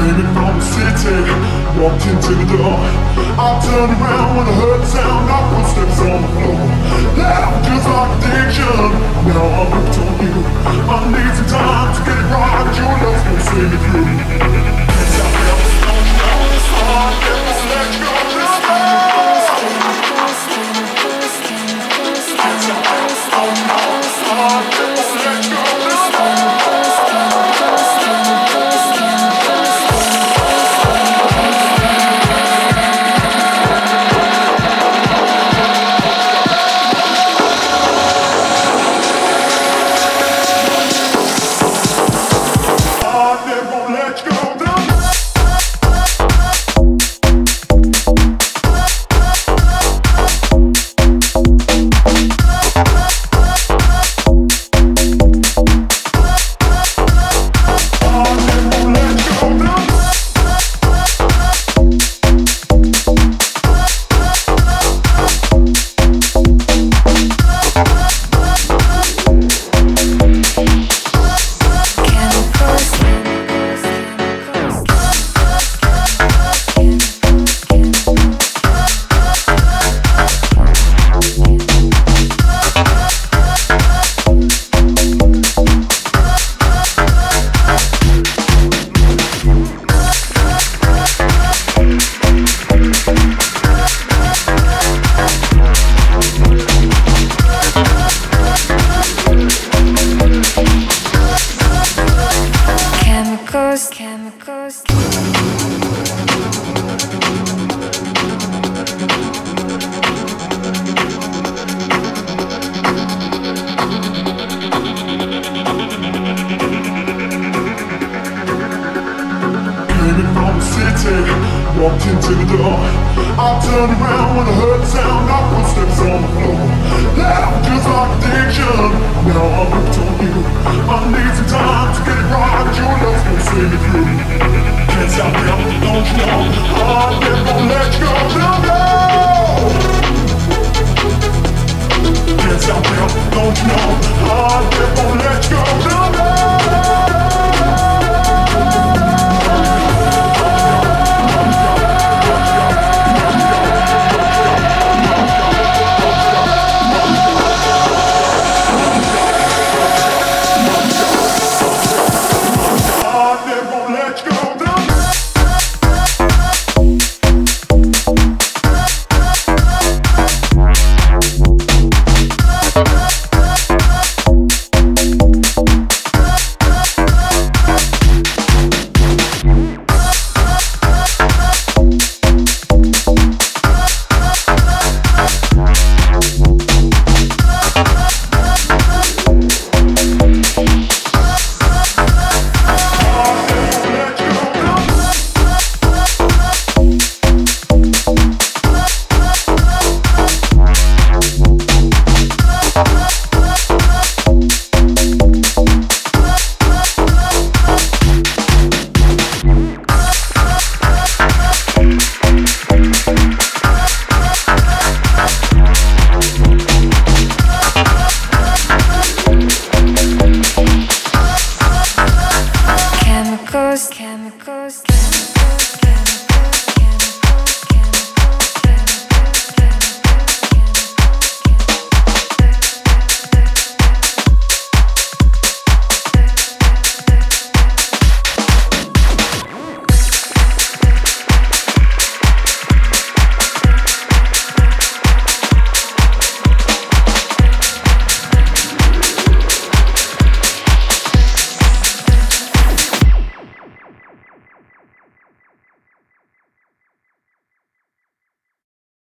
Came from the city, walked into the door. I turned around when I heard the sound of footsteps on the floor. Loud, just like addiction. Now I'm hooked on you. I need some time to get it right. Your love's gonna see me through. Can't stop now, don't you know it's hard. Never let you go. Can't stop now, don't you know it's hard. Never let you go. Walked into the door. I turned around when I heard the sound of footsteps on the floor. Loud, just like addiction. Now I'm hooked on you. I need some time to get it right. Your love's gonna see me through. Can't stop now, don't you know? I'm never gonna let you go. No, no. Can't stop now, don't you know? I'm never gonna let you go. No, no. Chemicals, chemicals, chemicals.